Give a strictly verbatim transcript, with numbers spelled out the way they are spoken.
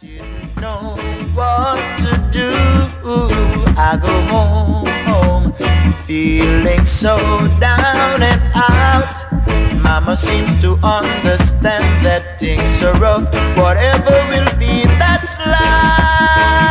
Didn't know what to do. I go home, home, feeling so down and out. Mama seems to understand that things are rough. Whatever will be, that's life.